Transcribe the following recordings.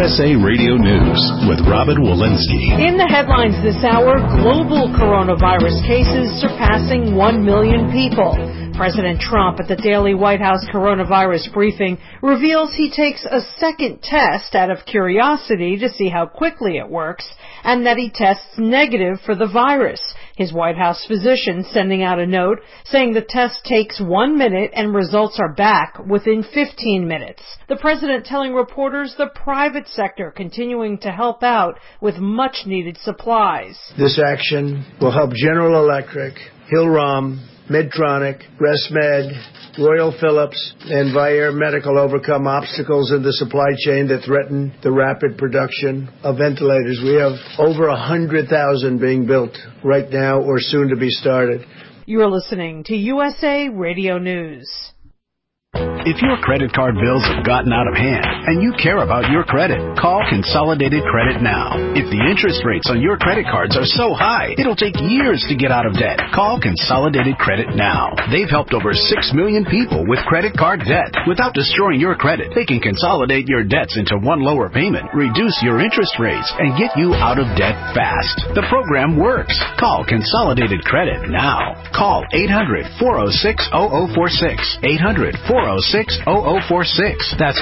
USA Radio News with Robin Walensky. In the headlines this hour, global coronavirus cases surpassing 1 million people. President Trump at the daily White House coronavirus briefing reveals he takes a second test out of curiosity to see how quickly it works, and that he tests negative for the virus. His White House physician sending out a note saying the test takes 1 minute and results are back within 15 minutes. The president telling reporters the private sector continuing to help out with much-needed supplies. This action will help General Electric, Hill-Rom, Medtronic, ResMed, Royal Philips, and Vyaire Medical overcome obstacles in the supply chain that threaten the rapid production of ventilators. We have over 100,000 being built right now or soon to be started. You're listening to USA Radio News. If your credit card bills have gotten out of hand and you care about your credit, call Consolidated Credit now. If the interest rates on your credit cards are so high, it'll take years to get out of debt. Call Consolidated Credit now. They've helped over 6 million people with credit card debt. Without destroying your credit, they can consolidate your debts into one lower payment, reduce your interest rates, and get you out of debt fast. The program works. Call Consolidated Credit now. Call 800-406-0046. 800-406-0046. That's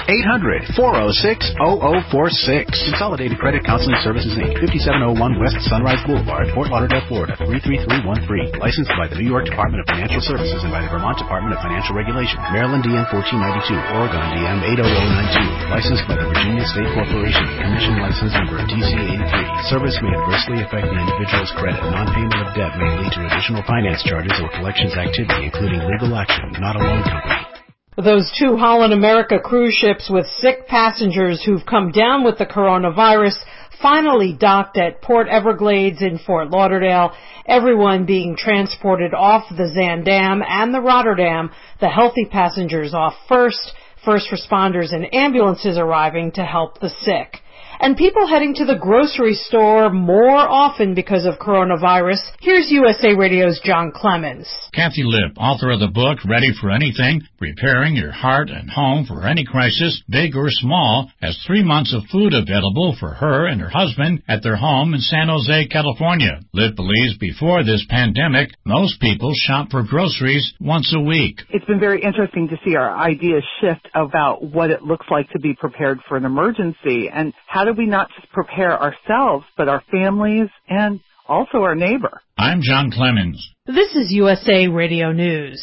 800-406-0046. Consolidated Credit Counseling Services, Inc., 5701 West Sunrise Boulevard, Fort Lauderdale, Florida, 33313. Licensed by the New York Department of Financial Services and by the Vermont Department of Financial Regulation. Maryland DM 1492, Oregon DM 80092. Licensed by the Virginia State Corporation. Commission license number TC83. Service may adversely affect the individual's credit. Non-payment of debt may lead to additional finance charges or collections activity, including legal action, not a loan company. Those 2 Holland America cruise ships with sick passengers who've come down with the coronavirus finally docked at Port Everglades in Fort Lauderdale, everyone being transported off the Zaandam and the Rotterdam, the healthy passengers off first responders and ambulances arriving to help the sick. And people heading to the grocery store more often because of coronavirus. Here's USA Radio's John Clemens. Kathy Lipp, author of the book Ready for Anything, Preparing Your Heart and Home for Any Crisis, Big or Small, has 3 months of food available for her and her husband at their home in San Jose, California. Lipp believes before this pandemic, most people shop for groceries once a week. It's been very interesting to see our ideas shift about what it looks like to be prepared for an emergency, and how do we not just prepare ourselves, but our families and also our neighbor? I'm John Clemens. This is USA Radio News.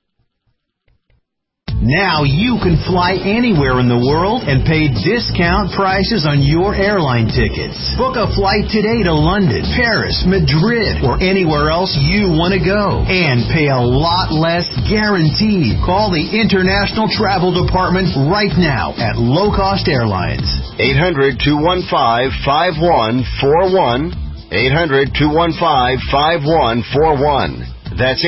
Now you can fly anywhere in the world and pay discount prices on your airline tickets. Book a flight today to London, Paris, Madrid, or anywhere else you want to go. And pay a lot less guaranteed. Call the International Travel Department right now at Low Cost Airlines. 800-215-5141. 800-215-5141. That's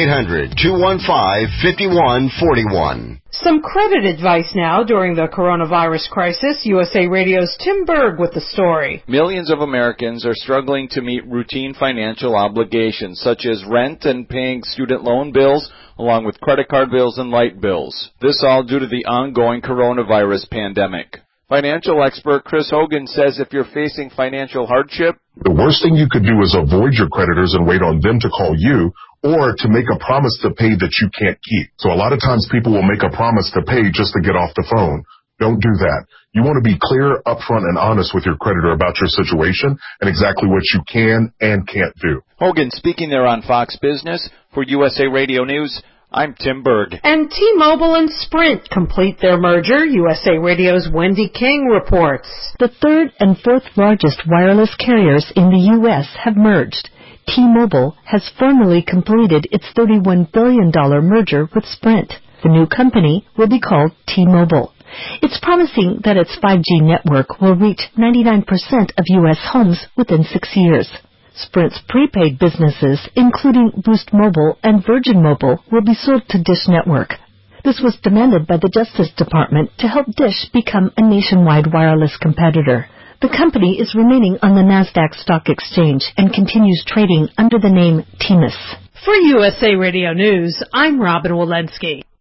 800-215-5141. Some credit advice now during the coronavirus crisis. USA Radio's Tim Berg with the story. Millions of Americans are struggling to meet routine financial obligations, such as rent and paying student loan bills, along with credit card bills and light bills. This all due to the ongoing coronavirus pandemic. Financial expert Chris Hogan says if you're facing financial hardship, the worst thing you could do is avoid your creditors and wait on them to call you, or to make a promise to pay that you can't keep. So a lot of times people will make a promise to pay just to get off the phone. Don't do that. You want to be clear, upfront, and honest with your creditor about your situation and exactly what you can and can't do. Hogan speaking there on Fox Business. For USA Radio News, I'm Tim Berg. And T-Mobile and Sprint complete their merger. USA Radio's Wendy King reports. The third and fourth largest wireless carriers in the U.S. have merged. T-Mobile has formally completed its $31 billion merger with Sprint. The new company will be called T-Mobile. It's promising that its 5G network will reach 99% of U.S. homes within 6 years. Sprint's prepaid businesses, including Boost Mobile and Virgin Mobile, will be sold to Dish Network. This was demanded by the Justice Department to help Dish become a nationwide wireless competitor. The company is remaining on the NASDAQ Stock Exchange and continues trading under the name TMUS. For USA Radio News, I'm Robin Walensky.